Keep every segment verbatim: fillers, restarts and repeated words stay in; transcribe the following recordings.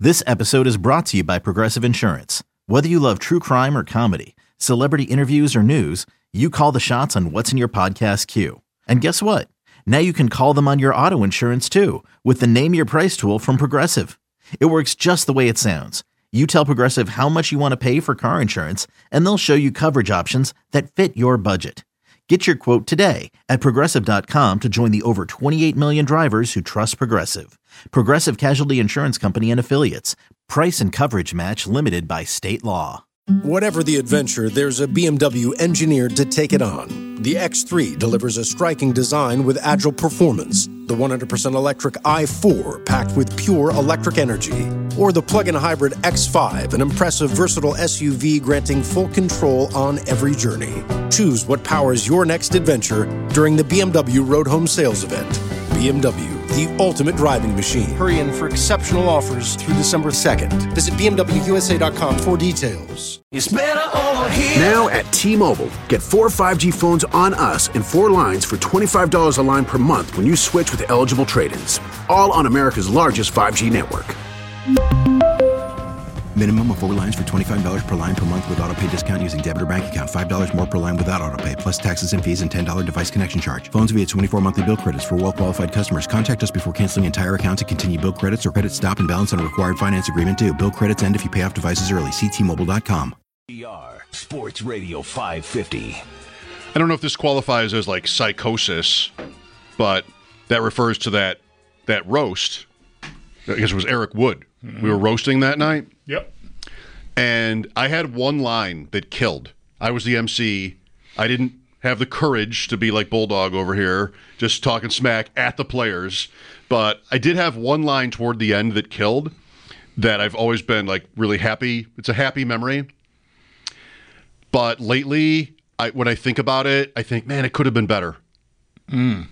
This episode is brought to you by Progressive Insurance. Whether you love true crime or comedy, celebrity interviews or news, you call the shots on what's in your podcast queue. And guess what? Now you can call them on your auto insurance too with the Name Your Price tool from Progressive. It works just the way it sounds. You tell Progressive how much you want to pay for car insurance, and they'll show you coverage options that fit your budget. Get your quote today at Progressive dot com to join the over twenty-eight million drivers who trust Progressive. Progressive Casualty Insurance Company and Affiliates. Price and coverage match limited by state law. Whatever the adventure, there's a B M W engineered to take it on. The X three delivers a striking design with agile performance. The one hundred percent electric i four, packed with pure electric energy. Or the plug-in hybrid X five, an impressive, versatile S U V granting full control on every journey. Choose what powers your next adventure during the B M W Road Home Sales Event. B M W, the ultimate driving machine. Hurry in for exceptional offers through December second. Visit B M W U S A dot com for details. It's better over here. Now at T-Mobile, get four five G phones on us and four lines for twenty-five dollars a line per month when you switch with eligible trade-ins. All on America's largest five G network. Minimum of four lines for twenty-five dollars per line per month with autopay discount using debit or bank account. five dollars more per line without autopay, plus taxes and fees and ten dollars device connection charge. Phones via twenty-four monthly bill credits for well-qualified customers. Contact us before canceling entire account to continue bill credits or credit stop and balance on a required finance agreement due. Bill credits end if you pay off devices early. See T Mobile dot com. E R Sports Radio five fifty. I don't know if this qualifies as like psychosis, but that refers to that that roast. I guess it was Eric Wood. Mm-hmm. We were roasting that night. Yep. And I had one line that killed. I was the M C. I didn't have the courage to be like Bulldog over here, just talking smack at the players. But I did have one line toward the end that killed that I've always been like really happy. It's a happy memory. But lately, I, when I think about it, I think, man, it could have been better. Mm.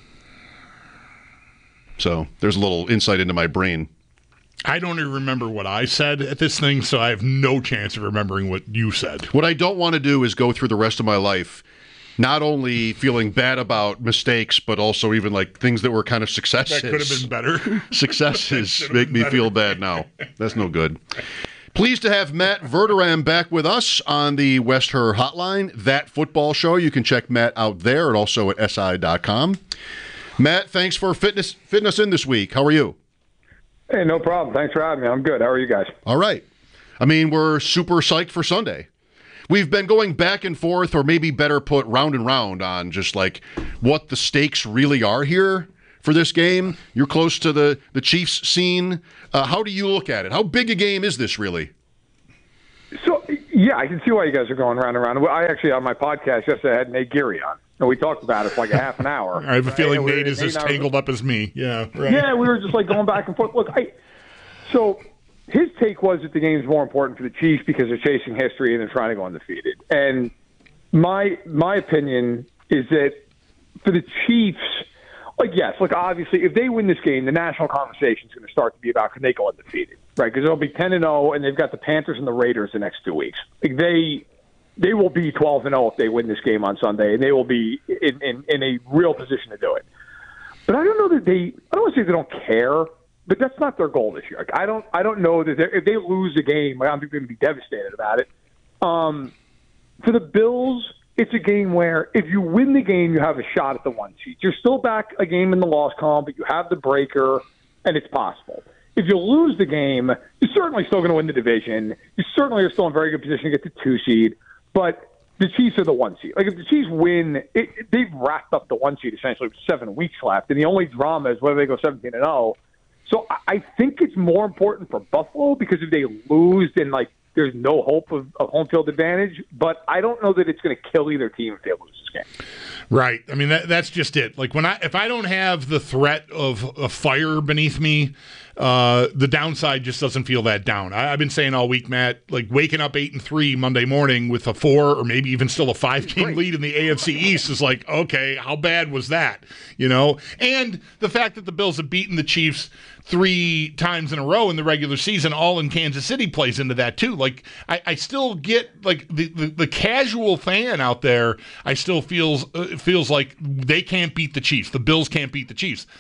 So there's a little insight into my brain. I don't even remember what I said at this thing, so I have no chance of remembering what you said. What I don't want to do is go through the rest of my life not only feeling bad about mistakes, but also even like things that were kind of successes. That could have been better. Successes make me better. Feel bad now. That's no good. Pleased to have Matt Verderame back with us on the West Her Hotline, That Football Show. You can check Matt out there and also at S I dot com. Matt, thanks for fitness, fitting us in this week. How are you? Hey, no problem. Thanks for having me. I'm good. How are you guys? All right. I mean, we're super psyched for Sunday. We've been going back and forth, or maybe better put, round and round on just like what the stakes really are here for this game. You're close to the, the Chiefs scene. Uh, how do you look at it? How big a game is this really? So, yeah, I can see why you guys are going round and round. I actually, on my podcast yesterday, I had Nate Geary on. And we talked about it for like a half an hour. I have a feeling right? Nate is as tangled up as me. Yeah, right. Yeah, we were just like going back and forth. Look, I so his take was that the game is more important for the Chiefs because they're chasing history and they're trying to go undefeated. And my my opinion is that for the Chiefs, like yes, look, obviously if they win this game, the national conversation is going to start to be about can they go undefeated, right? Because they'll be ten and zero, and they've got the Panthers and the Raiders the next two weeks. Like they. They will be twelve and oh if they win this game on Sunday, and they will be in, in, in a real position to do it. But I don't know that they – I don't want to say they don't care, but that's not their goal this year. Like, I don't I don't know that if they lose the game, I don't think they're going to be devastated about it. Um, for the Bills, it's a game where if you win the game, you have a shot at the one seed. You're still back a game in the loss column, but you have the breaker, and it's possible. If you lose the game, you're certainly still going to win the division. You certainly are still in very good position to get the two seed. But the Chiefs are the one seed. Like, if the Chiefs win, it, it, they've wrapped up the one seed essentially with seven weeks left. And the only drama is whether they go seventeen and oh. So I, I think it's more important for Buffalo because if they lose, then, like, there's no hope of, of home field advantage. But I don't know that it's going to kill either team if they lose this game. Right. I mean, that, that's just it. Like, when I if I don't have the threat of a fire beneath me, uh, the downside just doesn't feel that down. I, I've been saying all week, Matt, like waking up eight and three Monday morning with a four or maybe even still a five game lead in the A F C East is like, okay, how bad was that? You know, and the fact that the Bills have beaten the Chiefs three times in a row in the regular season, all in Kansas City, plays into that too. Like, I, I still get like the, the, the casual fan out there. I still feels uh, feels like they can't beat the Chiefs. The Bills can't beat the Chiefs.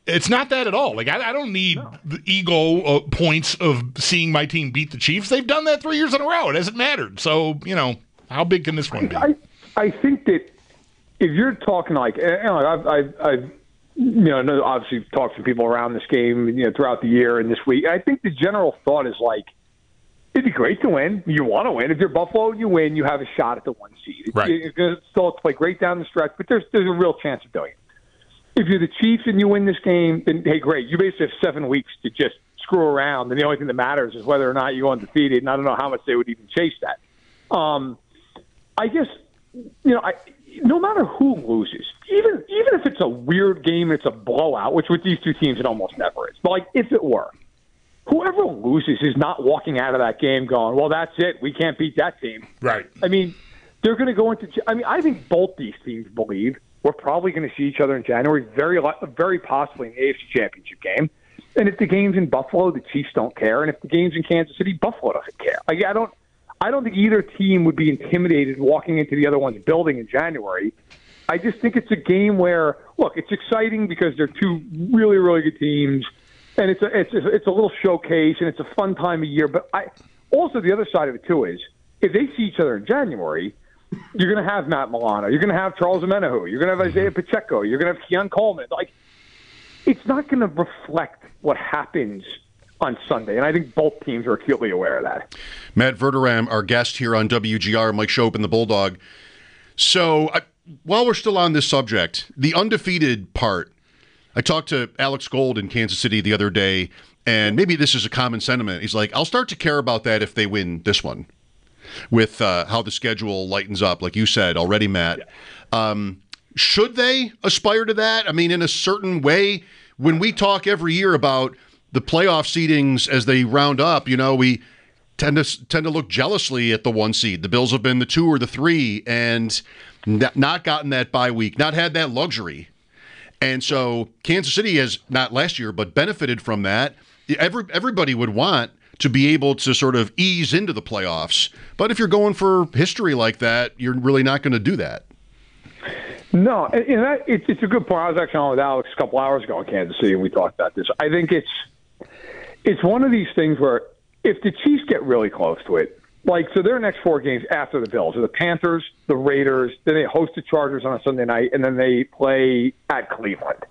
It's not that at all. Like I, I don't need no. the ego uh, points of seeing my team beat the Chiefs. They've done that three years in a row. It hasn't mattered. So, you know, how big can this one be? I, I think that if you're talking like, you know, I've, I've, I've you know, obviously talked to people around this game, you know, throughout the year and this week. I think the general thought is like, it'd be great to win. You want to win. If you're Buffalo, you win. You have a shot at the one seed. Right. You're going to still play great down the stretch, but there's there's a real chance of doing it. If you're the Chiefs and you win this game, then hey, great. You basically have seven weeks to just screw around, and the only thing that matters is whether or not you go undefeated. And I don't know how much they would even chase that. Um, I guess you know, I, no matter who loses, even even if it's a weird game, it's a blowout, which with these two teams it almost never is. But like if it were. Whoever loses is not walking out of that game going, well, that's it. We can't beat that team. Right. I mean, they're going to go into – I mean, I think both these teams believe we're probably going to see each other in January, very very possibly in the A F C Championship game. And if the game's in Buffalo, the Chiefs don't care. And if the game's in Kansas City, Buffalo doesn't care. Like, I don't I don't think either team would be intimidated walking into the other one's building in January. I just think it's a game where, look, it's exciting because they're two really, really good teams. And it's a, it's a, it's a little showcase, and it's a fun time of year. But I also the other side of it too is if they see each other in January, you're going to have Matt Milano, you're going to have Charles Omenihu, you're going to have Isaiah Pacheco, you're going to have Keon Coleman. Like, it's not going to reflect what happens on Sunday, and I think both teams are acutely aware of that. Matt Verderam, our guest here on W G R, Mike Schopp and the Bulldog. So I, while we're still on this subject, the undefeated part. I talked to Alex Gold in Kansas City the other day, and maybe this is a common sentiment. He's like, I'll start to care about that if they win this one, with uh, how the schedule lightens up, like you said already, Matt. Yeah. Um, should they aspire to that? I mean, in a certain way, when we talk every year about the playoff seedings as they round up, you know, we tend to tend to look jealously at the one seed. The Bills have been the two or the three and not gotten that bye week, not had that luxury. And so Kansas City has, not last year, but benefited from that. Every, everybody would want to be able to sort of ease into the playoffs. But if you're going for history like that, you're really not going to do that. No, and, and that, it, it's a good point. I was actually on with Alex a couple hours ago in Kansas City, and we talked about this. I think it's it's one of these things where if the Chiefs get really close to it, like, so their next four games after the Bills are the Panthers, the Raiders, then they host the Chargers on a Sunday night, and then they play at Cleveland.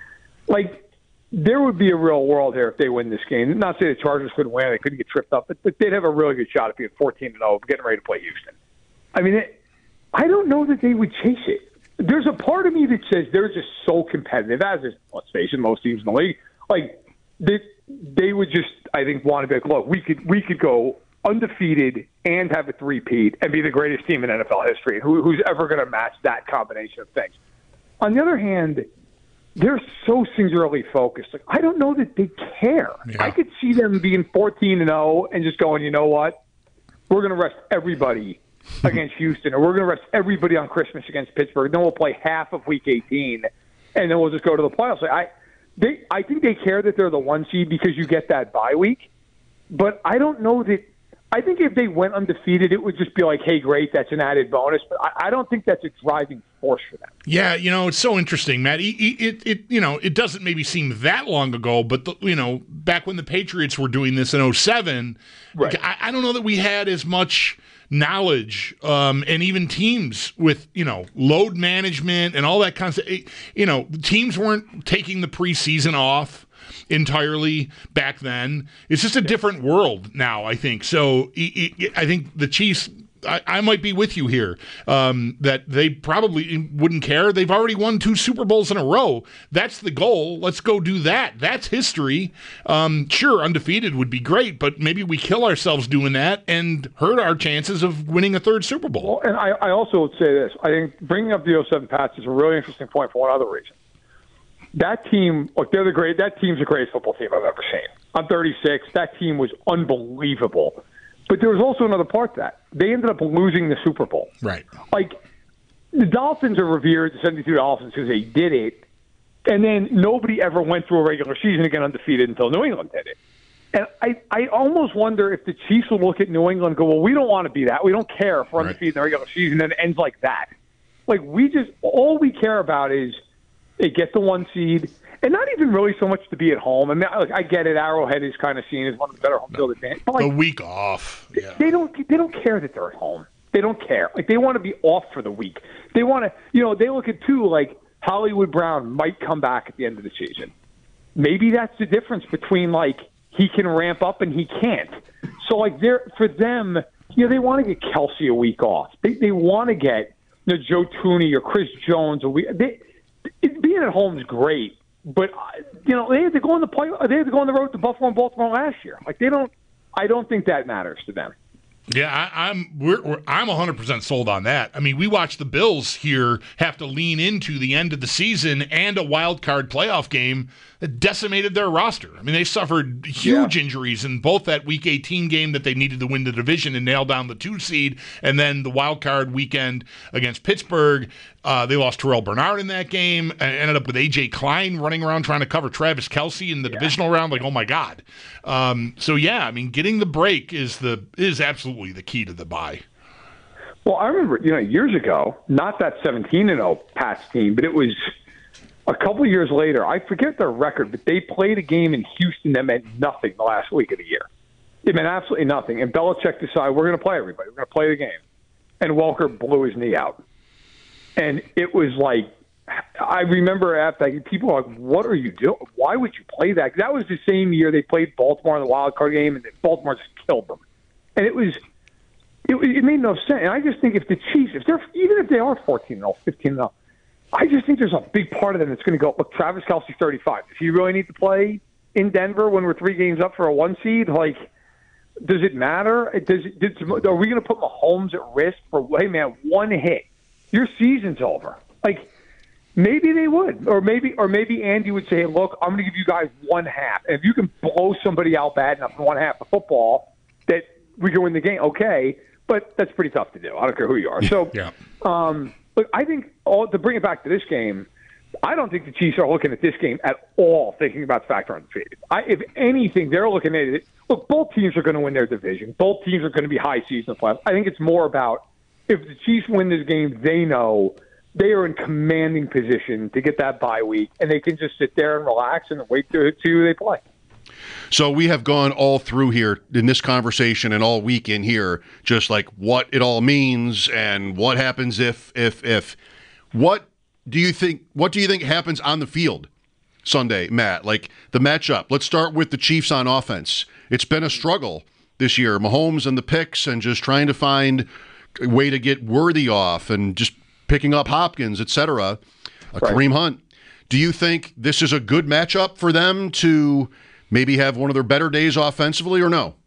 Like, there would be a real world here if they win this game. Not to say the Chargers couldn't win, they couldn't get tripped up, but, but they'd have a really good shot at being fourteen and oh, getting ready to play Houston. I mean, it, I don't know that they would chase it. There's a part of me that says they're just so competitive, as is, let's face it, most teams in the league. Like, they, they would just, I think, want to be like, look, we could we could go undefeated and have a three-peat and be the greatest team in N F L history. Who, who's ever going to match that combination of things? On the other hand, they're so singularly focused. Like, I don't know that they care. Yeah. I could see them being fourteen and oh and just going, you know what? We're going to rest everybody against Houston, or we're going to rest everybody on Christmas against Pittsburgh. Then we'll play half of Week eighteen, and then we'll just go to the playoffs. I, they, I think they care that they're the one seed because you get that bye week. But I don't know that. I think if they went undefeated, it would just be like, hey, great, that's an added bonus. But I, I don't think that's a driving force for them. Yeah, you know, it's so interesting, Matt. It, it, it you know, it doesn't maybe seem that long ago, but, the, you know, back when the Patriots were doing this in oh seven, right. I, I don't know that we had as much knowledge um, and even teams with, you know, load management and all that kind of stuff. You know, teams weren't taking the preseason off entirely back then. It's just a different world now, I think. So it, it, I think the Chiefs, I, I might be with you here, um, that they probably wouldn't care. They've already won two Super Bowls in a row. That's the goal. Let's go do that. That's history. Um, sure, undefeated would be great, but maybe we kill ourselves doing that and hurt our chances of winning a third Super Bowl. Well, and I, I also would say this. I think bringing up the oh seven Pats is a really interesting point for one other reason. That team, look, they're the great. That team's the greatest football team I've ever seen. I'm thirty-six. That team was unbelievable. But there was also another part to that. They ended up losing the Super Bowl. Right. Like, the Dolphins are revered, the seventy-two Dolphins, because they did it. And then nobody ever went through a regular season again undefeated until New England did it. And I, I almost wonder if the Chiefs will look at New England and go, well, we don't want to be that. We don't care if we're undefeated right. in the regular season and it ends like that. Like, we just, all we care about is they get the one seed, and not even really so much to be at home. I mean, I, I get it. Arrowhead is kind of seen as one of the better home field advantages. Like, a week off. Yeah. They don't. They don't care that they're at home. They don't care. Like they want to be off for the week. They want to. You know, they look at too like Hollywood Brown might come back at the end of the season. Maybe that's the difference between like he can ramp up and he can't. So like they're for them, you know, they want to get Kelsey a week off. They they want to get you know, Joe Tooney or Chris Jones a week. They, it, being at home is great, but uh, you know they had to go on the play. They had to go on the road to Buffalo and Baltimore last year. Like they don't. I don't think that matters to them. Yeah, I, I'm we're, we're, I'm one hundred percent sold on that. I mean, we watched the Bills here have to lean into the end of the season and a wild card playoff game that decimated their roster. I mean, they suffered huge yeah. injuries in both that Week eighteen game that they needed to win the division and nail down the two seed, and then the wild card weekend against Pittsburgh. Uh, they lost Terrell Bernard in that game and ended up with A J Klein running around trying to cover Travis Kelce in the yeah. divisional round. Like, oh my God. Um, so yeah, I mean, getting the break is the is absolutely the key to the bye. Well, I remember, you know, years ago, not that seventeen and oh Pats team, but it was a couple years later. I forget their record, but they played a game in Houston that meant nothing the last week of the year. It meant absolutely nothing. And Belichick decided, we're going to play everybody. We're going to play the game. And Welker blew his knee out. And it was like, I remember after people were like, what are you doing? Why would you play that? That was the same year they played Baltimore in the wild card game, and Baltimore just killed them. And it was, it, it made no sense. And I just think if the Chiefs, if they're even if they are fourteen and oh, fifteen and oh, I just think there's a big part of them that's going to go. Look, Travis Kelce's thirty-five. Does he really need to play in Denver when we're three games up for a one seed? Like, does it matter? Does, does are we going to put Mahomes at risk for? Hey man, one hit, your season's over. Like. Maybe they would, or maybe, or maybe Andy would say, "Look, I'm going to give you guys one half. And if you can blow somebody out bad enough in one half of football, that we can win the game." Okay, but that's pretty tough to do. I don't care who you are. So, yeah. um, look, I think all, to bring it back to this game, I don't think the Chiefs are looking at this game at all thinking about the factor undefeated. I, if anything, they're looking at it. Look, both teams are going to win their division. Both teams are going to be high season playoffs. I think it's more about if the Chiefs win this game, they know. They are in commanding position to get that bye week, and they can just sit there and relax and wait to see who they play. So we have gone all through here in this conversation and all week in here, just like what it all means and what happens if, if, if. What do you think? What do you think happens on the field Sunday, Matt? Like the matchup. Let's start with the Chiefs on offense. It's been a struggle this year. Mahomes and the picks, and just trying to find a way to get Worthy off, and just picking up Hopkins, et cetera, uh, right. Kareem Hunt. Do you think this is a good matchup for them to maybe have one of their better days offensively, or no?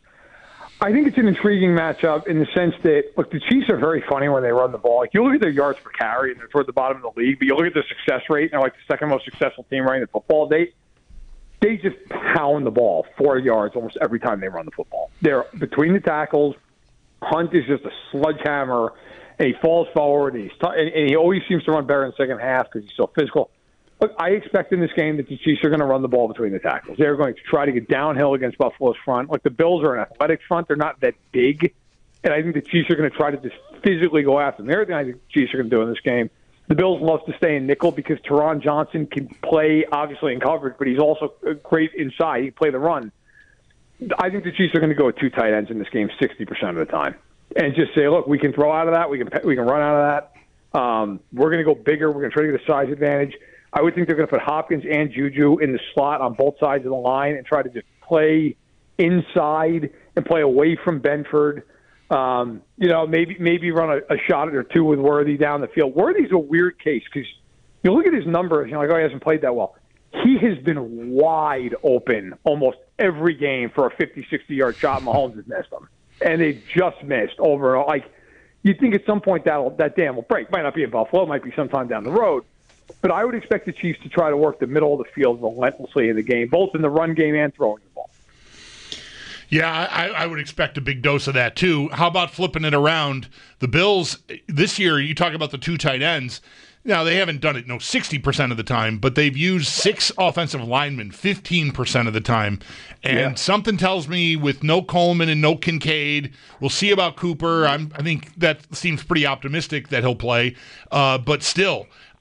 I think it's an intriguing matchup in the sense that, look, the Chiefs are very funny when they run the ball. Like, you look at their yards per carry, and they're toward the bottom of the league, but you look at their success rate, and they're like the second most successful team running the football. They, they just pound the ball four yards almost every time they run the football. They're between the tackles. Hunt is just a sledgehammer. And he falls forward, and, he's t- and, and he always seems to run better in the second half because he's so physical. Look, I expect in this game that the Chiefs are going to run the ball between the tackles. They're going to try to get downhill against Buffalo's front. Like, the Bills are an athletic front. They're not that big. And I think the Chiefs are going to try to just physically go after them. Everything I think the Chiefs are going to do in this game. The Bills love to stay in nickel because Teron Johnson can play, obviously, in coverage, but he's also great inside. He can play the run. I think the Chiefs are going to go with two tight ends in this game sixty percent of the time. And just say, look, we can throw out of that. We can we can run out of that. Um, we're going to go bigger. We're going to try to get a size advantage. I would think they're going to put Hopkins and Juju in the slot on both sides of the line and try to just play inside and play away from Benford. Um, you know, maybe maybe run a, a shot or two with Worthy down the field. Worthy's a weird case because you look at his numbers, you're like, oh, he hasn't played that well. He has been wide open almost every game for a fifty, sixty-yard shot. Mahomes has missed them. And they just missed over. Like, you'd think at some point that'll, that dam will break. Might not be in Buffalo. Might be sometime down the road. But I would expect the Chiefs to try to work the middle of the field relentlessly in the game, both in the run game and throwing the ball. Yeah, I, I would expect a big dose of that, too. How about flipping it around? The Bills, this year, you talk about the two tight ends. Now, they haven't done it, no, sixty percent of the time, but they've used six offensive linemen fifteen percent of the time. And yeah. something tells me with no Coleman and no Kincaid, we'll see about Cooper. I'm, I think that seems pretty optimistic that he'll play. Uh, but still,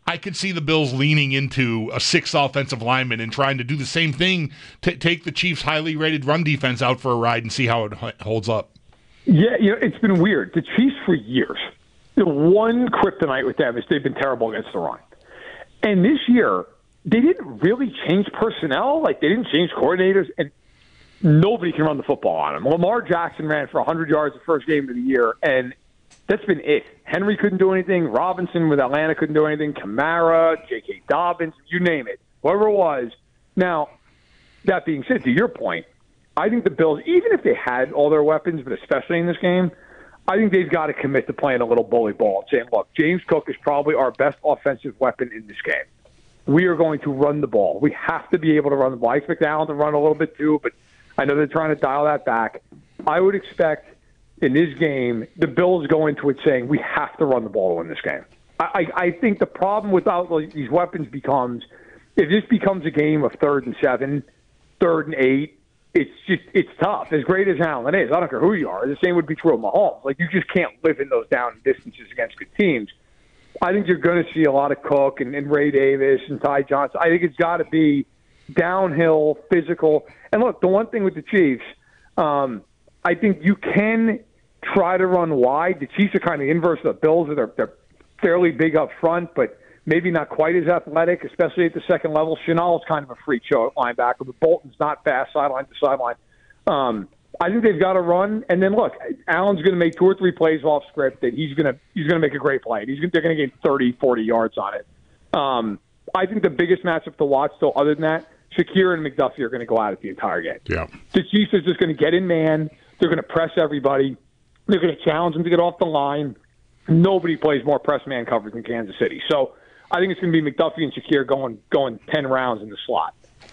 I could see the Bills leaning into a sixth offensive lineman and trying to do the same thing, to take the Chiefs' highly rated run defense out for a ride and see how it h- holds up. Yeah, you know, it's been weird. The Chiefs for years, the one kryptonite with them is they've been terrible against the run. And this year, they didn't really change personnel. Like, they didn't change coordinators, and nobody can run the football on them. Lamar Jackson ran for one hundred yards the first game of the year, and that's been it. Henry couldn't do anything. Robinson with Atlanta couldn't do anything. Kamara, J K. Dobbins, you name it. Whoever it was. Now, that being said, to your point, I think the Bills, even if they had all their weapons, but especially in this game, I think they've got to commit to playing a little bully ball and saying, look, James Cook is probably our best offensive weapon in this game. We are going to run the ball. We have to be able to run the ball. I expect Allen to run a little bit too, but I know they're trying to dial that back. I would expect in this game, the Bills go into it saying, we have to run the ball to win this game. I, I think the problem without these weapons becomes, if this becomes a game of third and seven, third and eight, it's just, it's tough. As great as Allen is, I don't care who you are, the same would be true of Mahomes. Like, you just can't live in those down distances against good teams. I think you're going to see a lot of Cook and, and Ray Davis and Ty Johnson. I think it's got to be downhill, physical. And look, the one thing with the Chiefs, um, I think you can try to run wide. The Chiefs are kind of inverse of the Bills. They're, they're fairly big up front, but maybe not quite as athletic, especially at the second level. Chenal is kind of a freak show at linebacker, but Bolton's not fast sideline to sideline. Um, I think they've got to run. And then, look, Allen's going to make two or three plays off script that he's going to he's going to make a great play. He's gonna, they're going to gain thirty, forty yards on it. Um, I think the biggest matchup to watch, though, other than that, Shakir and McDuffie are going to go at it the entire game. Yeah. The Chiefs are just going to get in man. They're going to press everybody. They're going to challenge them to get off the line. Nobody plays more press man coverage than Kansas City. So I think it's going to be McDuffie and Shakir going going ten rounds in the slot.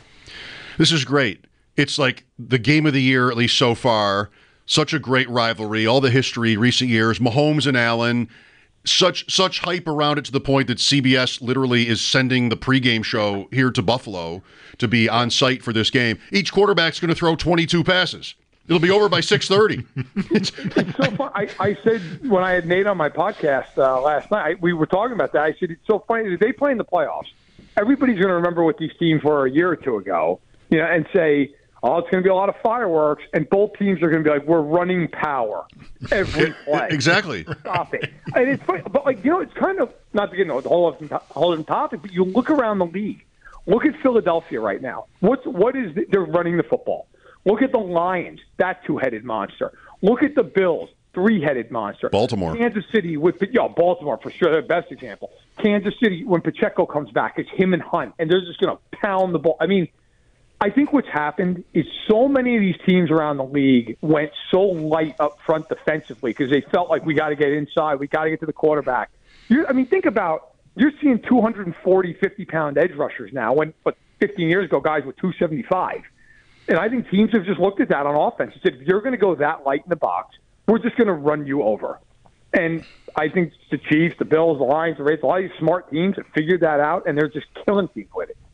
This is great. It's like the game of the year, at least so far. Such a great rivalry. All the history, recent years. Mahomes and Allen. Such such hype around it to the point that C B S literally is sending the pregame show here to Buffalo to be on site for this game. Each quarterback's going to throw twenty-two passes. It'll be over by six thirty. It's, it's so fun. I, I said when I had Nate on my podcast uh, last night, I, we were talking about that. I said, it's so funny. If they play in the playoffs, everybody's going to remember what these teams were a year or two ago, you know, and say, oh, it's going to be a lot of fireworks, and both teams are going to be like, we're running power every play. Exactly. Stop it. And it's funny, but, like, you know, it's kind of, not to get into the whole other, whole other topic, but you look around the league. Look at Philadelphia right now. What's, what is, the, they're running the football. Look at the Lions, that two-headed monster. Look at the Bills, three-headed monster. Baltimore. Kansas City, with yeah, Baltimore for sure, their best example. Kansas City, when Pacheco comes back, it's him and Hunt, and they're just going to pound the ball. I mean, I think what's happened is so many of these teams around the league went so light up front defensively because they felt like we got to get inside, we got to get to the quarterback. You're, I mean, think about, you're seeing two forty, fifty-pound edge rushers now, when but fifteen years ago, guys were two seventy-five. And I think teams have just looked at that on offense and said, if you're going to go that light in the box, we're just going to run you over. And I think the Chiefs, the Bills, the Lions, the Raiders, a lot of these smart teams have figured that out, and they're just killing teams with it.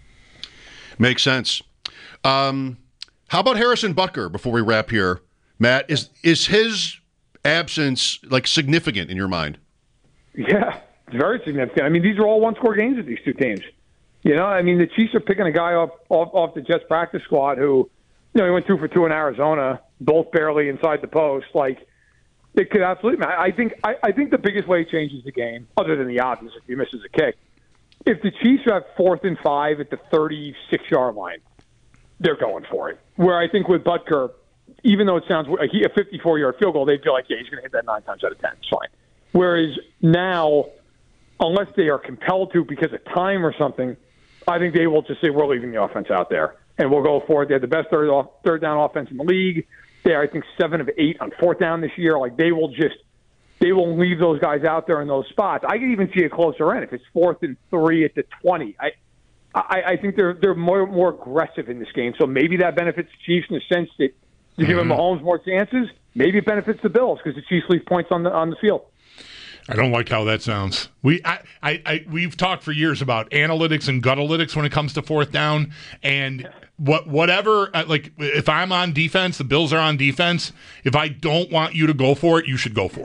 Makes sense. Um, how about Harrison Butker before we wrap here? Matt, is is his absence like significant in your mind? Yeah, it's very significant. I mean, these are all one-score games with these two teams. You know, I mean, the Chiefs are picking a guy off, off off the Jets practice squad who, you know, he went two for two in Arizona, both barely inside the post. Like, it could absolutely. I think I, I think the biggest way it changes the game, other than the obvious, if he misses a kick, if the Chiefs have fourth and five at the thirty-six-yard line, they're going for it. Where I think with Butker, even though it sounds like a fifty-four-yard field goal, they'd feel like, yeah, he's going to hit that nine times out of ten. It's fine. Whereas now, unless they are compelled to because of time or something, I think they will just say, we're leaving the offense out there, and we'll go for it. They have the best third, off, third down offense in the league. They are, I think, seven of eight on fourth down this year. Like, they will just they will leave those guys out there in those spots. I could even see a closer end if it's fourth and three at the twenty. I I, I think they're they're more more aggressive in this game. So maybe that benefits the Chiefs in the sense that you give mm-hmm. Mahomes more chances. Maybe it benefits the Bills because the Chiefs leave points on the on the field. I don't like how that sounds. We, I, I, I, we've talked for years about analytics and gutalytics when it comes to fourth down, and what, whatever. Like, if I'm on defense, the Bills are on defense. If I don't want you to go for it, you should go for it.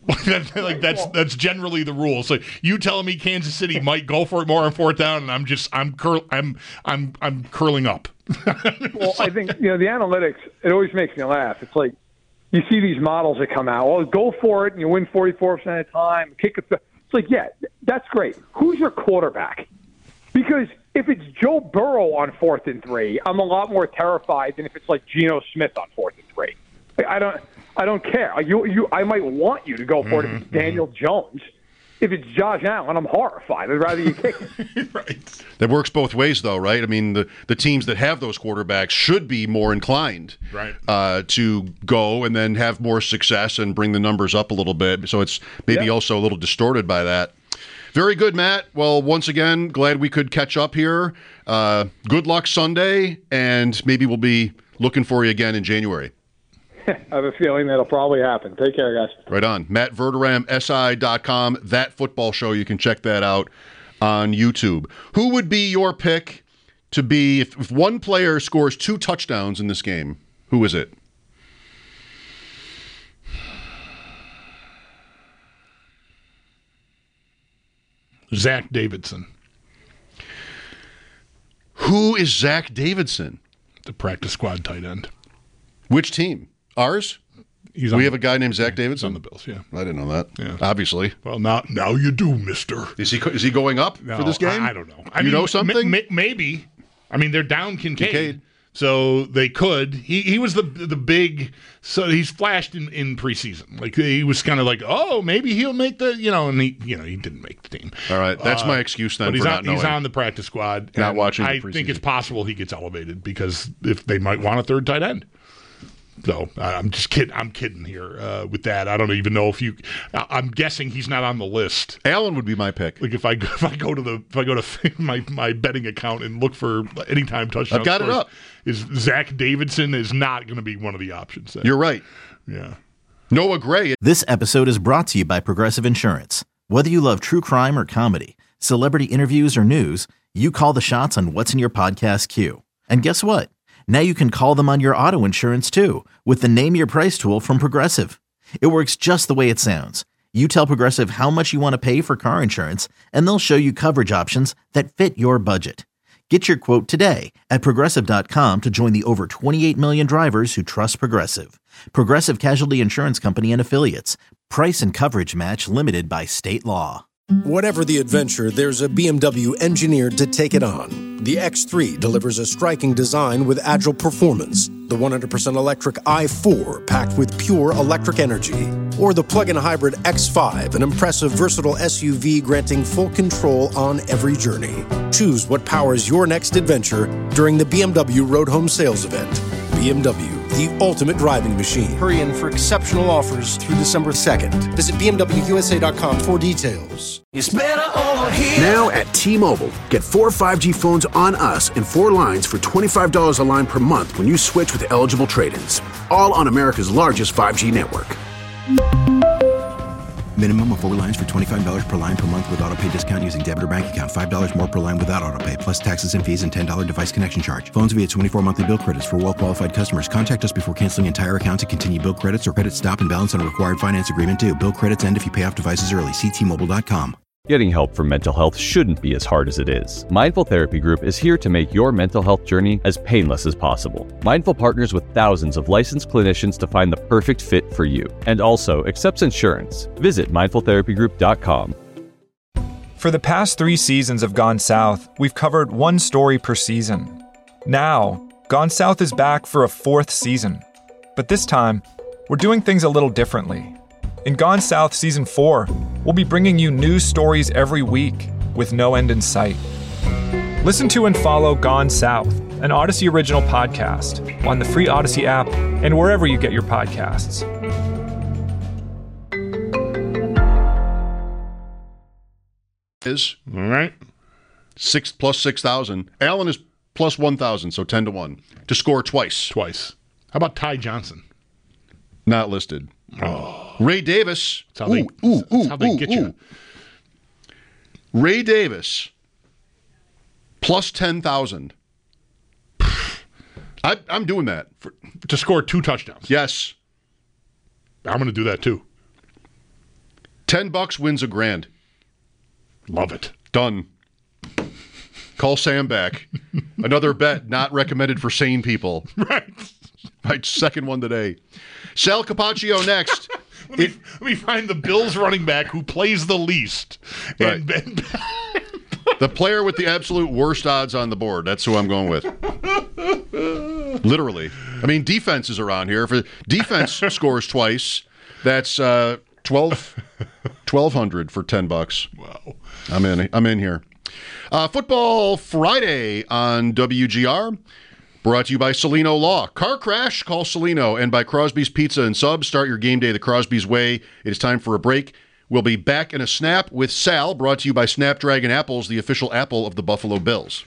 like that's that's generally the rule. So you telling me Kansas City might go for it more on fourth down, and I'm just I'm curl I'm I'm I'm curling up. Well, I think you know the analytics. It always makes me laugh. It's like you see these models that come out. Well, go for it, and you win forty-four percent of the time. Kick it. It's like, yeah, that's great. Who's your quarterback? Because if it's Joe Burrow on fourth and three, I'm a lot more terrified than if it's like Geno Smith on fourth and three. I don't. I don't care. You, you, I might want you to go for it if it's Daniel Jones. If it's Josh Allen, I'm horrified. I'd rather you kick it. Right. That works both ways, though, right? I mean, the, the teams that have those quarterbacks should be more inclined right. uh, to go and then have more success and bring the numbers up a little bit. So it's maybe yep. also a little distorted by that. Very good, Matt. Well, once again, glad we could catch up here. Uh, good luck Sunday, and maybe we'll be looking for you again in January. I have a feeling that'll probably happen. Take care, guys. Right on. Matt Verderame, S I dot com, That Football Show. You can check that out on YouTube. Who would be your pick to be, if, if one player scores two touchdowns in this game, who is it? Zach Davidson. Who is Zach Davidson? The practice squad tight end. Which team? Ours? He's we on, have a guy named Zach yeah, Davidson on the Bills. Yeah, I didn't know that. Yeah. Obviously. Well, now now you do, Mister. Is he is he going up no, for this game? I, I don't know. I you mean, know something? M- m- maybe. I mean, they're down Kincaid, Kincaid. so they could. He he was the the big. So he's flashed in, in preseason. Like he was kind of like, oh, maybe he'll make the you know, and he you know he didn't make the team. All right, that's uh, my excuse then but he's for on, not knowing. He's on the practice squad. Not watching. I think it's possible he gets elevated because if they might want a third tight end. So I'm just kidding. I'm kidding here uh, with that. I don't even know if you. I'm guessing he's not on the list. Allen would be my pick. Like if I go, if I go to the if I go to my, my betting account and look for anytime touchdowns, I've got it up. Is Zach Davidson is not going to be one of the options. Then. You're right. Yeah. Noah Gray. This episode is brought to you by Progressive Insurance. Whether you love true crime or comedy, celebrity interviews or news, you call the shots on what's in your podcast queue. And guess what? Now you can call them on your auto insurance too with the Name Your Price tool from Progressive. It works just the way it sounds. You tell Progressive how much you want to pay for car insurance, and they'll show you coverage options that fit your budget. Get your quote today at Progressive dot com to join the over twenty-eight million drivers who trust Progressive. Progressive Casualty Insurance Company and Affiliates. Price and coverage match limited by state law. Whatever the adventure, there's a B M W engineered to take it on. The X three delivers a striking design with agile performance. The one hundred percent electric i four, packed with pure electric energy. Or the plug-in hybrid X five, an impressive, versatile S U V granting full control on every journey. Choose what powers your next adventure during the B M W Road Home Sales Event. B M W, the ultimate driving machine. Hurry in for exceptional offers through December second. Visit B M W U S A dot com for details. It's better over here. Now at T-Mobile, get four five G phones on us and four lines for twenty-five dollars a line per month when you switch with eligible trade-ins. All on America's largest five G network. Minimum of four lines for twenty-five dollars per line per month with auto pay discount using debit or bank account. five dollars more per line without auto pay, plus taxes and fees and ten dollars device connection charge. Phones via twenty-four monthly bill credits for well-qualified customers. Contact us before canceling entire account to continue bill credits or credit stop and balance on a required finance agreement due. Bill credits end if you pay off devices early. See T Mobile dot com. Getting help for mental health shouldn't be as hard as it is. Mindful Therapy Group is here to make your mental health journey as painless as possible. Mindful partners with thousands of licensed clinicians to find the perfect fit for you, and also accepts insurance. Visit mindful therapy group dot com. For the past three seasons of Gone South, we've covered one story per season. Now, Gone South is back for a fourth season. But this time, we're doing things a little differently. In Gone South Season four, we'll be bringing you news stories every week with no end in sight. Listen to and follow Gone South, an Odyssey original podcast, on the free Odyssey app and wherever you get your podcasts. Is All right. six plus six thousand. Allen is plus one thousand, so ten to one to score twice. Twice. How about Ty Johnson? Not listed. Oh. Ray Davis. That's how they, ooh, ooh, that's ooh, how they ooh, get ooh. you. Ray Davis plus ten thousand. I'm doing that. For, to score two touchdowns. Yes. I'm going to do that too. Ten bucks wins a grand. Love it. Done. Call Sam back. Another bet not recommended for sane people. Right. My second one today. Sal Capaccio next. let, me, it, let me find the Bills running back who plays the least. Right. And, and, the player with the absolute worst odds on the board. That's who I'm going with. Literally. I mean, defense is around here. If defense scores twice, that's uh, twelve, twelve hundred for ten bucks. Wow. I'm in. I'm in here. Uh, Football Friday on W G R. Brought to you by Celino Law. Car crash? Call Celino. And by Crosby's Pizza and Subs. Start your game day the Crosby's way. It is time for a break. We'll be back in a snap with Sal, brought to you by Snapdragon Apples, the official apple of the Buffalo Bills.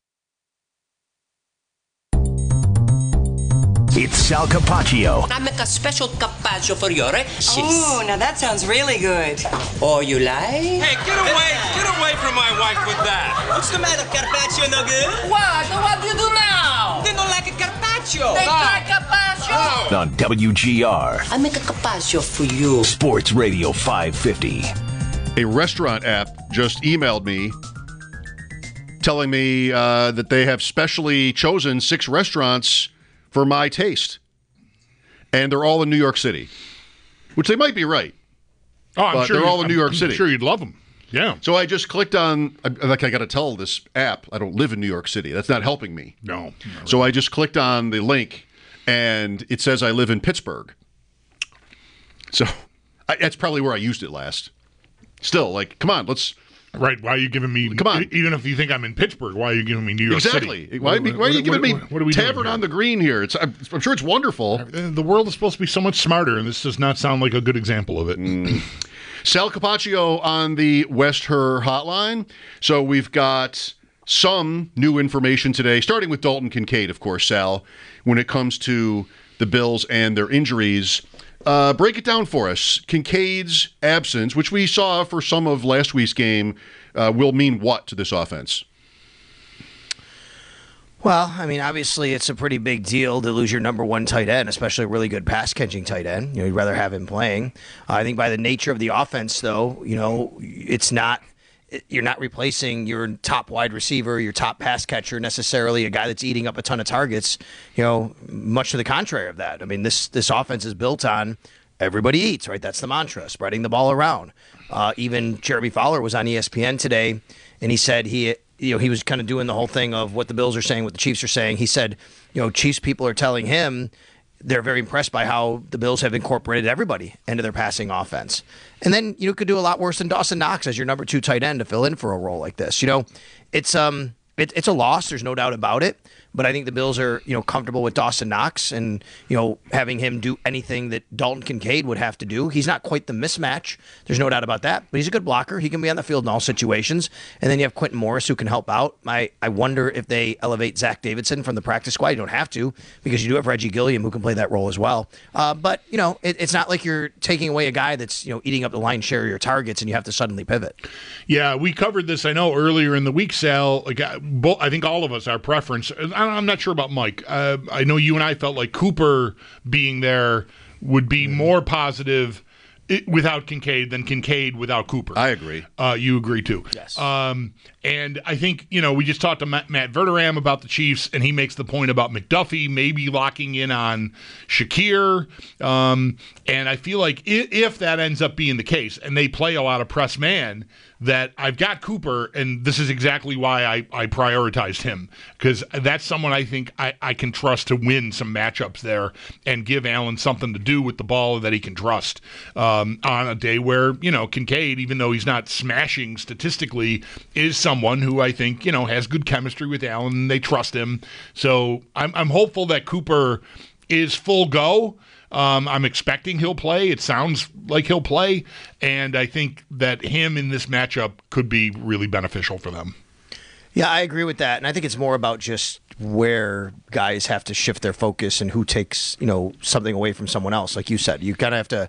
It's Sal Capaccio. I make a special carpaccio for you, right? Oh, now that sounds really good. Oh, you like? Hey, get away! Get away from my wife with that! What's the matter, carpaccio no good? What? What do you do now? They don't like a carpaccio. They oh. like carpaccio. Oh. On W G R. I make a carpaccio for you. Sports Radio five fifty. A restaurant app just emailed me telling me uh, that they have specially chosen six restaurants for my taste. And they're all in New York City, which they might be right. Oh, I'm but sure they're all in I'm, New York I'm City. I'm sure you'd love them. Yeah. So I just clicked on, like I got to tell this app, I don't live in New York City. That's not helping me. No. Really. So I just clicked on the link, and it says I live in Pittsburgh. So I, that's probably where I used it last. Still, like, come on, let's... Right, why are you giving me... Come on. Even if you think I'm in Pittsburgh, why are you giving me New York exactly. City? Why, what, why are you what, giving what, me what, what are we Tavern on the Green here? It's, I'm, I'm sure it's wonderful. The world is supposed to be so much smarter, and this does not sound like a good example of it. Mm. Sal Capaccio on the West Her hotline. So we've got some new information today, starting with Dalton Kincaid, of course, Sal, when it comes to the Bills and their injuries. Uh, break it down for us. Kincaid's absence, which we saw for some of last week's game, uh, will mean what to this offense? Well, I mean, obviously it's a pretty big deal to lose your number one tight end, especially a really good pass-catching tight end. You know, you'd rather have him playing. Uh, I think by the nature of the offense, though, you know, it's not you're not replacing your top wide receiver, your top pass catcher, necessarily a guy that's eating up a ton of targets. You know, much to the contrary of that. I mean, this this offense is built on everybody eats, right? That's the mantra, spreading the ball around. Uh, even Jeremy Fowler was on E S P N today, and he said he, you know, he was kind of doing the whole thing of what the Bills are saying, what the Chiefs are saying. He said, you know, Chiefs people are telling him they're very impressed by how the Bills have incorporated everybody into their passing offense. And then you could do a lot worse than Dawson Knox as your number two tight end to fill in for a role like this. You know, it's um, it, it's a loss. There's no doubt about it. But I think the Bills are, you know, comfortable with Dawson Knox and, you know, having him do anything that Dalton Kincaid would have to do. He's not quite the mismatch. There's no doubt about that. But he's a good blocker. He can be on the field in all situations. And then you have Quentin Morris who can help out. I, I wonder if they elevate Zach Davidson from the practice squad. You don't have to because you do have Reggie Gilliam who can play that role as well. Uh, but, you know, it, it's not like you're taking away a guy that's, you know, eating up the lion's share of your targets and you have to suddenly pivot. Yeah, we covered this, I know, earlier in the week, Sal. Like, I think all of us, our preference, I'm not sure about Mike. Uh, I know you and I felt like Cooper being there would be more positive it, without Kincaid than Kincaid without Cooper. I agree. Uh, you agree too. Yes. Um, and I think, you know, we just talked to Matt, Matt Verderam about the Chiefs, and he makes the point about McDuffie maybe locking in on Shakir. Um, and I feel like if, if that ends up being the case, and they play a lot of press man, that I've got Cooper, and this is exactly why I, I prioritized him, because that's someone I think I, I can trust to win some matchups there and give Allen something to do with the ball that he can trust um, on a day where, you know, Kincaid, even though he's not smashing statistically, is someone who I think, you know, has good chemistry with Allen, and they trust him. So I'm, I'm hopeful that Cooper is full go. Um, I'm expecting he'll play. It sounds like he'll play. And I think that him in this matchup could be really beneficial for them. Yeah, I agree with that. And I think it's more about just where guys have to shift their focus and who takes, you know, something away from someone else. Like you said, you kind of have to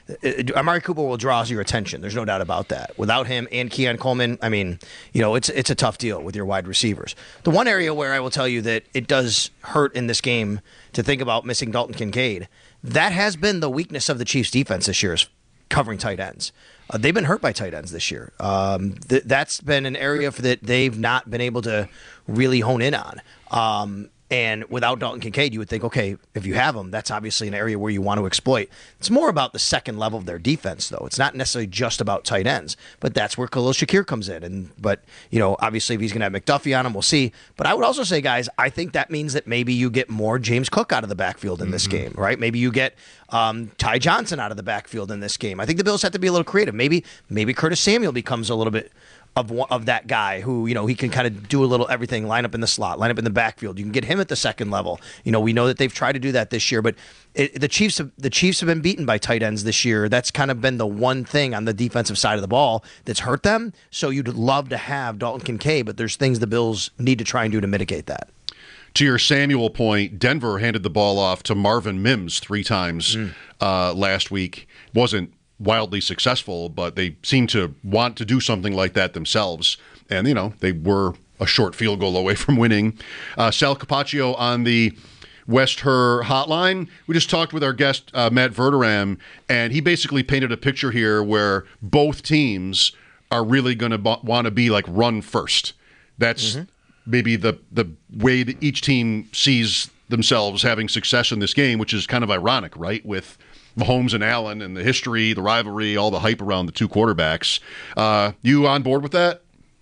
– Amari Cooper will draw your attention. There's no doubt about that. Without him and Keon Coleman, I mean, you know, it's it's a tough deal with your wide receivers. The one area where I will tell you that it does hurt in this game to think about missing Dalton Kincaid, that has been the weakness of the Chiefs' defense this year is covering tight ends. Uh, they've been hurt by tight ends this year. Um, th- that's been an area for that they've not been able to really hone in on. Um, And without Dalton Kincaid, you would think, okay, if you have him, that's obviously an area where you want to exploit. It's more about the second level of their defense, though. It's not necessarily just about tight ends, but that's where Khalil Shakir comes in. And but you know, obviously, if he's going to have McDuffie on him, we'll see. But I would also say, guys, I think that means that maybe you get more James Cook out of the backfield in this Mm-hmm. game, right? Maybe you get um, Ty Johnson out of the backfield in this game. I think the Bills have to be a little creative. Maybe maybe Curtis Samuel becomes a little bit of of that guy who, you know, he can kind of do a little everything, line up in the slot, line up in the backfield. You can get him at the second level. You know, we know that they've tried to do that this year, but it, the Chiefs have, the Chiefs have been beaten by tight ends this year. That's kind of been the one thing on the defensive side of the ball that's hurt them. So you'd love to have Dalton Kincaid, but there's things the Bills need to try and do to mitigate that. To your Samuel point, Denver handed the ball off to Marvin Mims three times mm. uh, last week. Wasn't wildly successful, but they seem to want to do something like that themselves. And, you know, they were a short field goal away from winning. Uh, Sal Capaccio on the West Her hotline. We just talked with our guest, uh, Matt Verderam, and he basically painted a picture here where both teams are really going to b- want to be like run first. That's mm-hmm. maybe the, the way that each team sees themselves having success in this game, which is kind of ironic, right? With Mahomes and Allen and the history, the rivalry, all the hype around the two quarterbacks. Uh, you on board with that?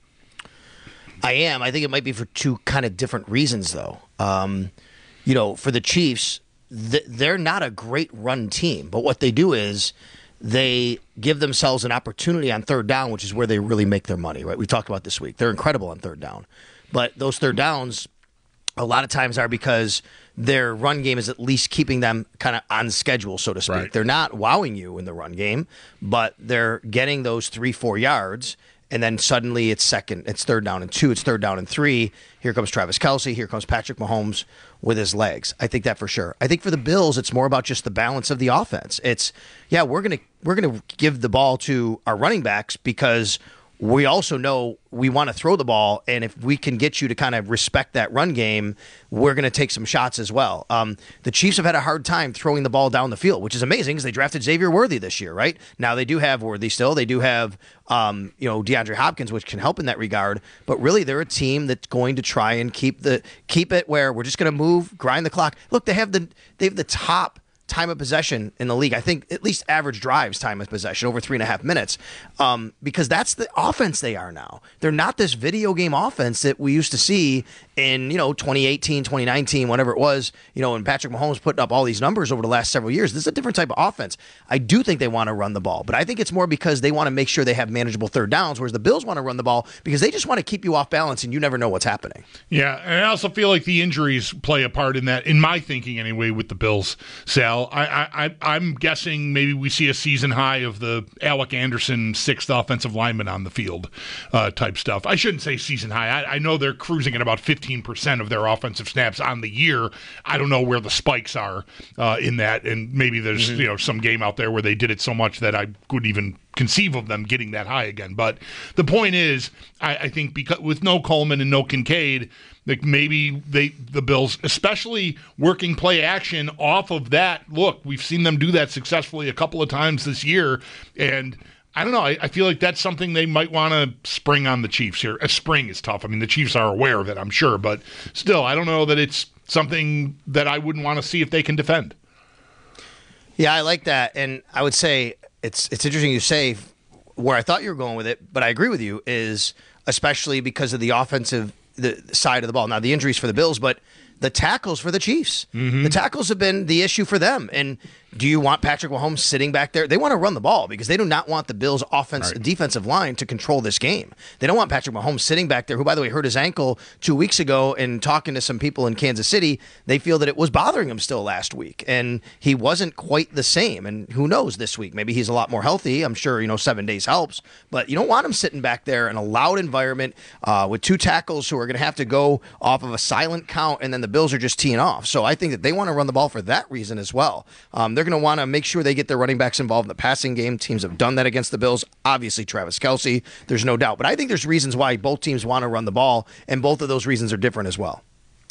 I am. I think it might be for two kind of different reasons, though. Um, you know, for the Chiefs, th- they're not a great run team, but what they do is they give themselves an opportunity on third down, which is where they really make their money, right? We talked about this week. They're incredible on third down. But those third downs a lot of times are because their run game is at least keeping them kind of on schedule, so to speak. Right. They're not wowing you in the run game, but they're getting those three, four yards, and then suddenly it's second, it's third down and two, it's third down and three. Here comes Travis Kelce, here comes Patrick Mahomes with his legs. I think that for sure. I think for the Bills, it's more about just the balance of the offense. It's, yeah, we're gonna we're gonna give the ball to our running backs because we also know we want to throw the ball, and if we can get you to kind of respect that run game, we're going to take some shots as well. Um, the Chiefs have had a hard time throwing the ball down the field, which is amazing because they drafted Xavier Worthy this year, right? Now they do have Worthy still. They do have um, you know, DeAndre Hopkins, which can help in that regard. But really, they're a team that's going to try and keep the keep it where we're just going to move, grind the clock. Look, they have the they have the top time of possession in the league. I think at least average drives time of possession over three and a half minutes um, because that's the offense they are now. They're not this video game offense that we used to see in, you know, twenty eighteen, twenty nineteen, whatever it was, you know, and Patrick Mahomes putting up all these numbers over the last several years. This is a different type of offense. I do think they want to run the ball, but I think it's more because they want to make sure they have manageable third downs, whereas the Bills want to run the ball because they just want to keep you off balance and you never know what's happening. Yeah, and I also feel like the injuries play a part in that, in my thinking anyway, with the Bills, Sal. I, I, I'm guessing maybe we see a season high of the Alec Anderson sixth offensive lineman on the field uh, type stuff. I shouldn't say season high. I, I know they're cruising at about fifteen percent of their offensive snaps on the year. I don't know where the spikes are uh, in that, and maybe there's mm-hmm. you know some game out there where they did it so much that I couldn't even conceive of them getting that high again. But the point is, I, I think because with no Coleman and no Kincaid, like maybe they the Bills, especially working play action off of that. Look, we've seen them do that successfully a couple of times this year, and I don't know. I, I feel like that's something they might want to spring on the Chiefs here. A spring is tough. I mean, the Chiefs are aware of it, I'm sure, but still, I don't know that it's something that I wouldn't want to see if they can defend. Yeah, I like that, and I would say it's it's interesting you say where I thought you were going with it, but I agree with you, is especially because of the offensive the side of the ball. Now, the injuries for the Bills, but the tackles for the Chiefs. Mm-hmm. The tackles have been the issue for them. And do you want Patrick Mahomes sitting back there? They want to run the ball because they do not want the Bills' offense, right. defensive line to control this game. They don't want Patrick Mahomes sitting back there, who, by the way, hurt his ankle two weeks ago. And talking to some people in Kansas City, they feel that it was bothering him still last week. And he wasn't quite the same. And who knows this week? Maybe he's a lot more healthy. I'm sure, you know, seven days helps. But you don't want him sitting back there in a loud environment uh, with two tackles who are going to have to go off of a silent count, and then the Bills are just teeing off. So I think that they want to run the ball for that reason as well. Um, they're going to want to make sure they get their running backs involved in the passing game. Teams have done that against the Bills. Obviously, Travis Kelce, there's no doubt. But I think there's reasons why both teams want to run the ball, and both of those reasons are different as well.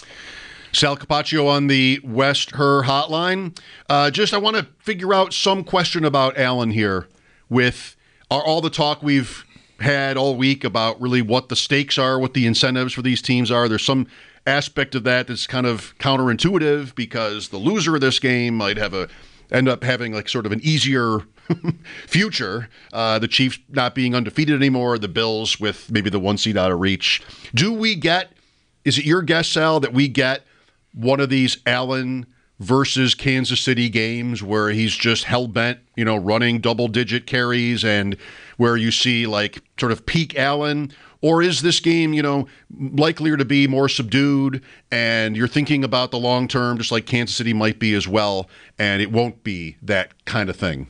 Sal Capaccio on the West Her hotline. Uh, just I want to figure out some question about Allen here with are all the talk we've had all week about really what the stakes are, what the incentives for these teams are. There's some aspect of that that's kind of counterintuitive because the loser of this game might have a end up having like sort of an easier future. Uh, the Chiefs not being undefeated anymore, the Bills with maybe the one seed out of reach. Do we get, is it your guess, Sal, that we get one of these Allen versus Kansas City games where he's just hell-bent, you know, running double-digit carries and where you see like sort of peak Allen? Or is this game, you know, likelier to be more subdued and you're thinking about the long term, just like Kansas City might be as well, and it won't be that kind of thing?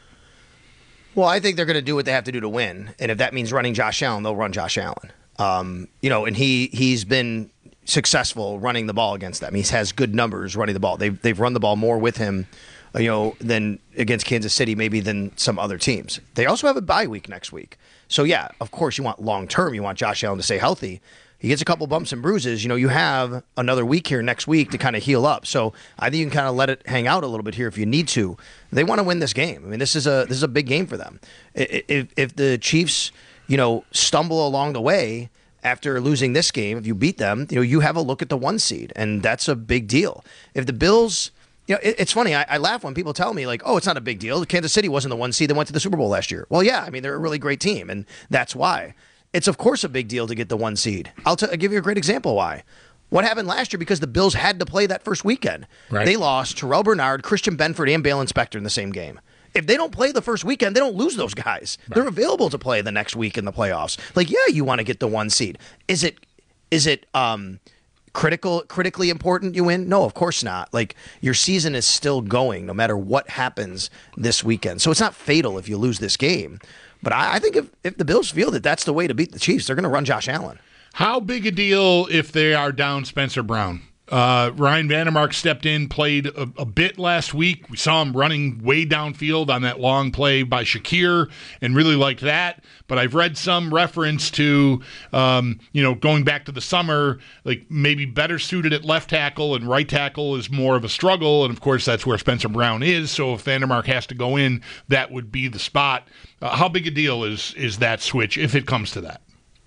Well, I think they're going to do what they have to do to win. And if that means running Josh Allen, they'll run Josh Allen. Um, you know, and he, he's been successful running the ball against them. He has good numbers running the ball. They've, they've run the ball more with him, you know, than against Kansas City, maybe than some other teams. They also have a bye week next week. So, yeah, of course, you want long-term. You want Josh Allen to stay healthy. He gets a couple bumps and bruises. You know, you have another week here next week to kind of heal up. So I think you can kind of let it hang out a little bit here if you need to. They want to win this game. I mean, this is a this is a big game for them. If, if the Chiefs, you know, stumble along the way after losing this game, if you beat them, you know, you have a look at the one seed, and that's a big deal. If the Bills... You know, it, it's funny. I, I laugh when people tell me, like, oh, it's not a big deal. Kansas City wasn't the one seed that went to the Super Bowl last year. Well, yeah, I mean, they're a really great team, and that's why. It's, of course, a big deal to get the one seed. I'll, t- I'll give you a great example why. What happened last year because the Bills had to play that first weekend. Right. They lost Terrell Bernard, Christian Benford, and Bale Inspector in the same game. If they don't play the first weekend, they don't lose those guys. Right. They're available to play the next week in the playoffs. Like, yeah, you want to get the one seed. Is it? Is it? Um, Critical, critically important you win? No, of course not. Like, your season is still going no matter what happens this weekend. So it's not fatal if you lose this game. But I, I think if, if the Bills feel that that's the way to beat the Chiefs, they're going to run Josh Allen. How big a deal if they are down Spencer Brown? Uh, Ryan Vandermark stepped in, played a, a bit last week. We saw him running way downfield on that long play by Shakir and really liked that. But I've read some reference to, um, you know, going back to the summer, like maybe better suited at left tackle and right tackle is more of a struggle. And, of course, that's where Spencer Brown is. So if Vandermark has to go in, that would be the spot. Uh, how big a deal is is that switch if it comes to that?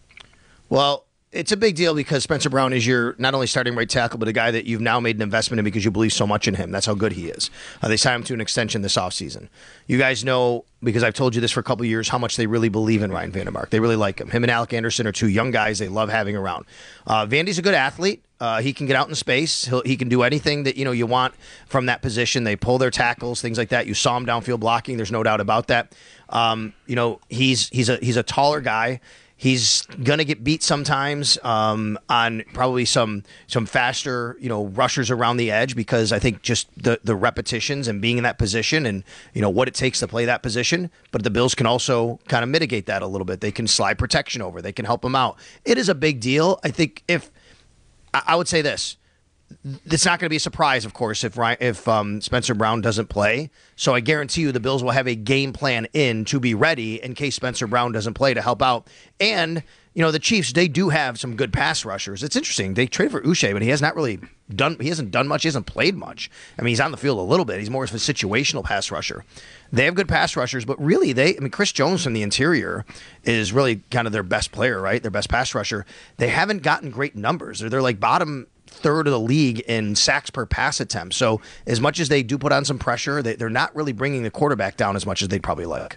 Well, it's a big deal because Spencer Brown is your not only starting right tackle, but a guy that you've now made an investment in because you believe so much in him. That's how good he is. Uh, they signed him to an extension this offseason. You guys know, because I've told you this for a couple of years, how much they really believe in Ryan Vandermark. They really like him. Him and Alec Anderson are two young guys they love having around. Uh, Vandy's a good athlete. Uh, he can get out in space. He'll, he can do anything that you know you want from that position. They pull their tackles, things like that. You saw him downfield blocking. There's no doubt about that. Um, you know, he's he's a he's a taller guy. He's gonna get beat sometimes um, on probably some some faster, you know, rushers around the edge because I think just the the repetitions and being in that position and you know what it takes to play that position. But the Bills can also kind of mitigate that a little bit. They can slide protection over. They can help him out. It is a big deal. I think if I would say this. It's not going to be a surprise, of course, if Ryan, if um, Spencer Brown doesn't play. So I guarantee you the Bills will have a game plan in to be ready in case Spencer Brown doesn't play to help out. And, you know, the Chiefs, they do have some good pass rushers. It's interesting. They traded for Uche, but he has not really done, he hasn't done much. He hasn't played much. I mean, he's on the field a little bit. He's more of a situational pass rusher. They have good pass rushers, but really they, I mean, Chris Jones from the interior is really kind of their best player, right? Their best pass rusher. They haven't gotten great numbers. They're, they're like bottom third of the league in sacks per pass attempt. So as much as they do put on some pressure, they, they're not really bringing the quarterback down as much as they'd probably like.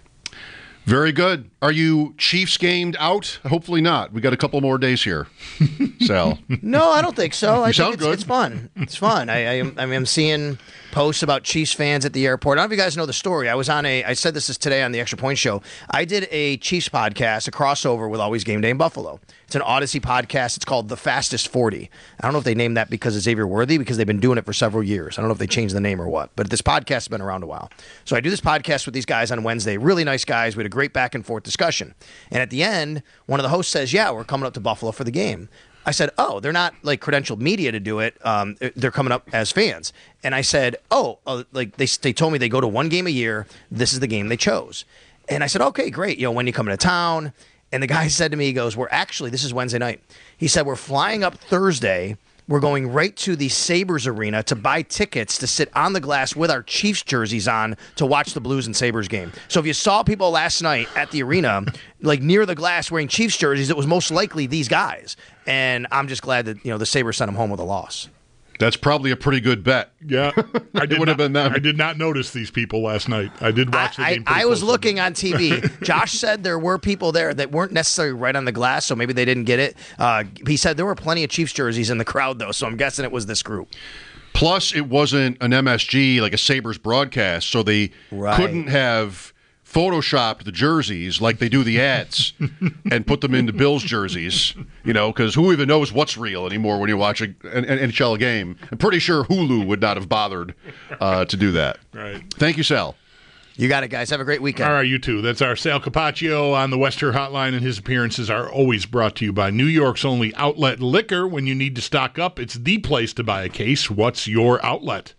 Very good. Are you Chiefs gamed out? Hopefully not. We got a couple more days here, Sal. No, I don't think so. You I sound think it's, good. It's fun. It's fun. I, I, I mean, I'm seeing posts about Chiefs fans at the airport. I don't know if you guys know the story. I was on a, I said this is today on the Extra Point Show. I did a Chiefs podcast, a crossover with Always Game Day in Buffalo. It's an Odyssey podcast. It's called The Fastest forty. I don't know if they named that because of Xavier Worthy, because they've been doing it for several years. I don't know if they changed the name or what, but this podcast has been around a while. So I do this podcast with these guys on Wednesday. Really nice guys. We had a great back and forth discussion. And at the end, one of the hosts says, yeah, we're coming up to Buffalo for the game. I said, oh, they're not like credentialed media to do it. Um, they're coming up as fans. And I said, oh, uh, like they they told me they go to one game a year. This is the game they chose. And I said, okay, great. You know, when you coming to town? And the guy said to me, he goes, we're actually, this is Wednesday night. He said, we're flying up Thursday we're going right to the Sabres arena to buy tickets to sit on the glass with our Chiefs jerseys on to watch the Blues and Sabres game. So if you saw people last night at the arena, like near the glass wearing Chiefs jerseys, it was most likely these guys. And I'm just glad that, you know, the Sabres sent them home with a loss. That's probably a pretty good bet. Yeah, I did would have not, been them. I did not notice these people last night. I did watch the I, game. I, I was closely. looking on T V. Josh said there were people there that weren't necessarily right on the glass, so maybe they didn't get it. Uh, he said there were plenty of Chiefs jerseys in the crowd, though, so I'm guessing it was this group. Plus, it wasn't an M S G, like a Sabres broadcast, so they Right. couldn't have photoshopped the jerseys like they do the ads and put them into Bills jerseys, you know, because who even knows what's real anymore when you watch a, an, an N H L game. I'm pretty sure Hulu would not have bothered uh, to do that. Right. Thank you, Sal. You got it, guys. Have a great weekend. All right, you too. That's our Sal Capaccio on the Western Hotline, and his appearances are always brought to you by New York's only outlet liquor. When you need to stock up, it's the place to buy a case. What's your outlet?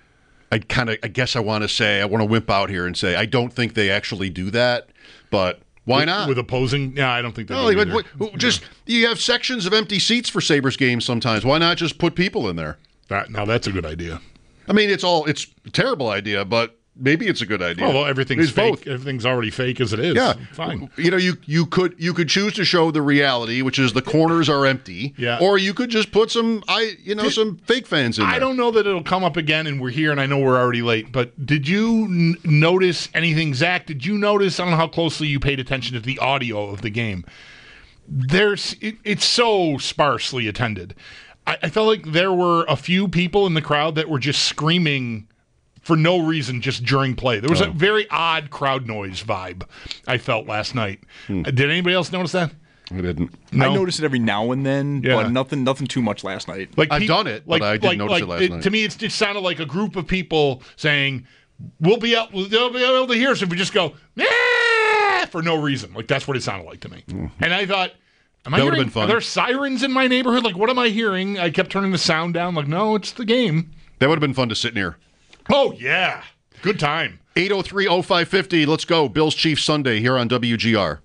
I kind of, I guess I want to say, I want to wimp out here and say, I don't think they actually do that, but why with, not? With opposing? Yeah, I don't think they no, do like, either. what, what, just, you have sections of empty seats for Sabres games sometimes. Why not just put people in there? That, now, that's a good idea. I mean, it's all, it's a terrible idea, but maybe it's a good idea. Well, everything's It's fake. both. Everything's already fake as it is. Yeah, Fine. You know, you you could you could choose to show the reality, which is the corners are empty. Yeah. Or you could just put some, I you know, some fake fans in there. I don't know that it'll come up again, and we're here, and I know we're already late, but did you n- notice anything, Zach? Did you notice, I don't know how closely you paid attention to the audio of the game. There's it, It's so sparsely attended. I, I felt like there were a few people in the crowd that were just screaming for no reason just during play. There was Oh. a very odd crowd noise vibe I felt last night. Hmm. Uh, Did anybody else notice that? I didn't. No? I noticed it every now and then, Yeah. but nothing nothing too much last night. Like I've peop- done it, but I didn't notice it last night. To me, it's, it sounded like a group of people saying, "We'll be out. They'll be able to hear us if we just go nah! for no reason." Like that's what it sounded like to me. And I thought, "Am I That would've hearing? been fun. Are there sirens in my neighborhood? Like what am I hearing?" I kept turning the sound down. Like no, it's the game. That would have been fun to sit near. Oh yeah, good time. eight oh three oh five fifty, let's go. Bills Chiefs Sunday here on W G R.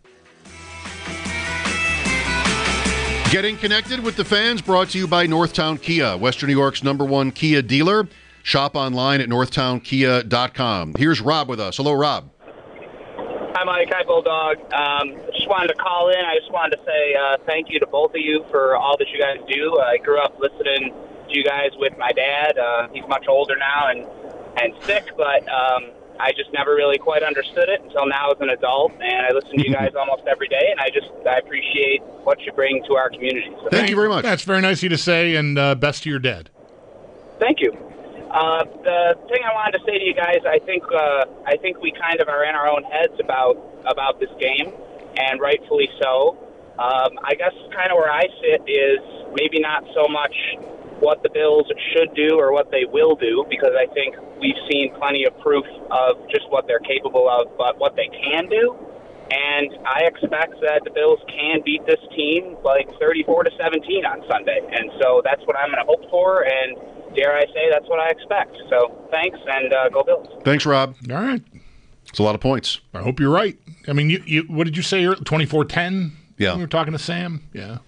Getting connected with the fans brought to you by Northtown Kia, Western New York's number one Kia dealer. Shop online at northtown kia dot com. Here's Rob with us. Hello, Rob. Hi, Mike. Hi, Bulldog. Um, just wanted to call in. I just wanted to say uh, thank you to both of you for all that you guys do. I grew up listening to you guys with my dad. Uh, he's much older now and, and sick, but um, I just never really quite understood it until now as an adult, and I listen to you guys almost every day, and I just I appreciate what you bring to our community. So Thank you very much. That's very nice of you to say, and uh, best to your dad. Thank you. Uh, the thing I wanted to say to you guys, I think uh, I think we kind of are in our own heads about about this game, and rightfully so. Um, I guess kind of where I sit is maybe not so much what the Bills should do or what they will do, because I think we've seen plenty of proof of just what they're capable of, but what they can do. And I expect that the Bills can beat this team like thirty-four to seventeen on Sunday. And so that's what I'm going to hope for, and dare I say, that's what I expect. So thanks, and uh, go Bills. Thanks, Rob. All right. It's a lot of points. I hope you're right. I mean, you, you what did you say? twenty-four ten? Yeah. We were talking to Sam? Yeah.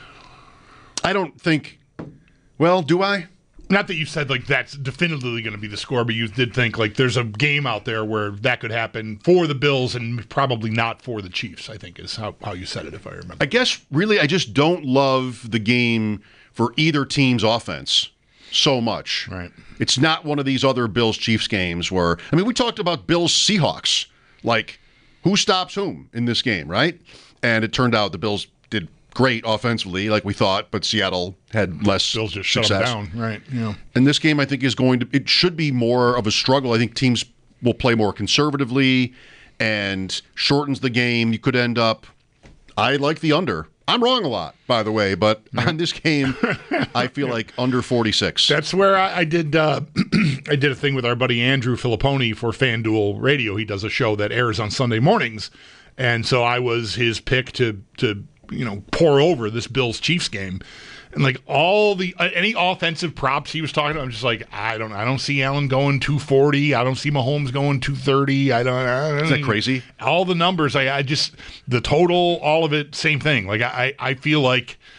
I don't think, well, do I? Not that you said like that's definitively going to be the score, but you did think like there's a game out there where that could happen for the Bills and probably not for the Chiefs, I think is how, how you said it, if I remember. I guess, really, I just don't love the game for either team's offense so much. Right. It's not one of these other Bills-Chiefs games where, I mean, we talked about Bills-Seahawks. Like, who stops whom in this game, right? And it turned out the Bills did great offensively, like we thought, but Seattle had less Bills just success. shut them down, right? Yeah. And this game, I think, is going to, it should be more of a struggle. I think teams will play more conservatively and shortens the game. You could end up, I like the under. I'm wrong a lot, by the way, but on this game, I feel like under forty-six. That's where I, I did uh, I did a thing with our buddy Andrew Filipponi for FanDuel Radio. He does a show that airs on Sunday mornings. And so I was his pick to to you know pour over this Bills Chiefs game, and like all the uh, any offensive props he was talking about, I'm just like I don't I don't see Allen going two forty. I don't see Mahomes going two thirty. I don't. I don't Is that crazy? All the numbers, I, I just the total, all of it, same thing. Like I I feel like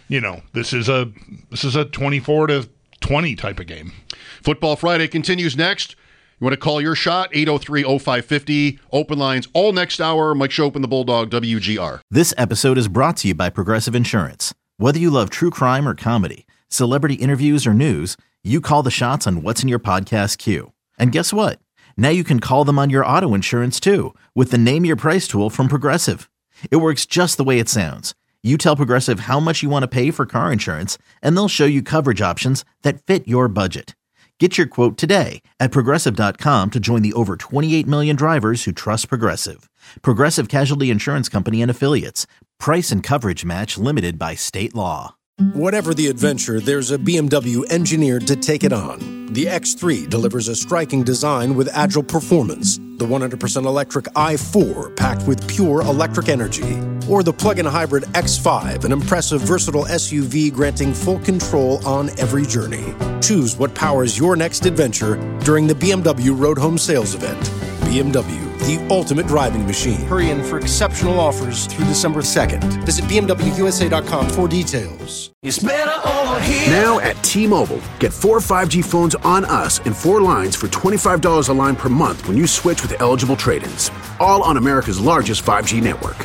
you know, this is a this is a twenty-four to twenty type of game. Football Friday continues next. You want to call your shot? eight oh three oh five five oh. Open lines all next hour. Mike Schopp and the Bulldog, W G R. This episode is brought to you by Progressive Insurance. Whether you love true crime or comedy, celebrity interviews or news, you call the shots on what's in your podcast queue. And guess what? Now you can call them on your auto insurance too with the Name Your Price tool from Progressive. It works just the way it sounds. You tell Progressive how much you want to pay for car insurance, and they'll show you coverage options that fit your budget. Get your quote today at Progressive dot com to join the over twenty-eight million drivers who trust Progressive. Progressive Casualty Insurance Company and Affiliates. Price and coverage match limited by state law. Whatever the adventure, there's a B M W engineered to take it on. The X three delivers a striking design with agile performance. The one hundred percent electric i four packed with pure electric energy. Or the plug-in hybrid X five, an impressive versatile S U V granting full control on every journey. Choose what powers your next adventure during the B M W Road Home Sales Event. B M W, the ultimate driving machine. Hurry in for exceptional offers through December second. Visit B M W U S A dot com for details. It's better over here. Now at T-Mobile, get four five G phones on us and four lines for twenty-five dollars a line per month when you switch with eligible trade-ins. All on America's largest five G network.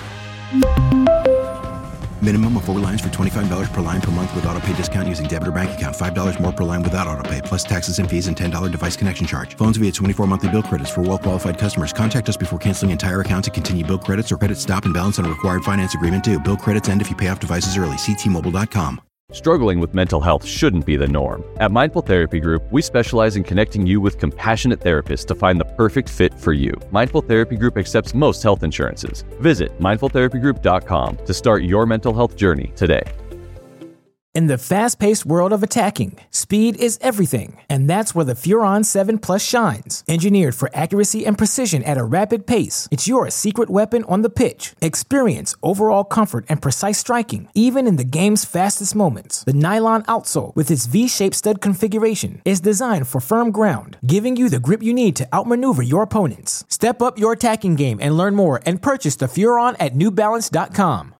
Minimum of four lines for twenty-five dollars per line per month with autopay discount using debit or bank account. five dollars more per line without autopay, plus taxes and fees and ten dollars device connection charge. Phones via twenty-four monthly bill credits for well-qualified customers. Contact us before canceling entire account to continue bill credits or credit stop and balance on required finance agreement due. Bill credits end if you pay off devices early. See T Mobile dot com. Struggling with mental health shouldn't be the norm. At Mindful Therapy Group, we specialize in connecting you with compassionate therapists to find the perfect fit for you. Mindful Therapy Group accepts most health insurances. Visit mindful therapy group dot com to start your mental health journey today. In the fast-paced world of attacking, speed is everything, and that's where the Furon seven Plus shines. Engineered for accuracy and precision at a rapid pace, it's your secret weapon on the pitch. Experience overall comfort and precise striking, even in the game's fastest moments. The nylon outsole, with its V-shaped stud configuration, is designed for firm ground, giving you the grip you need to outmaneuver your opponents. Step up your attacking game and learn more and purchase the Furon at new balance dot com.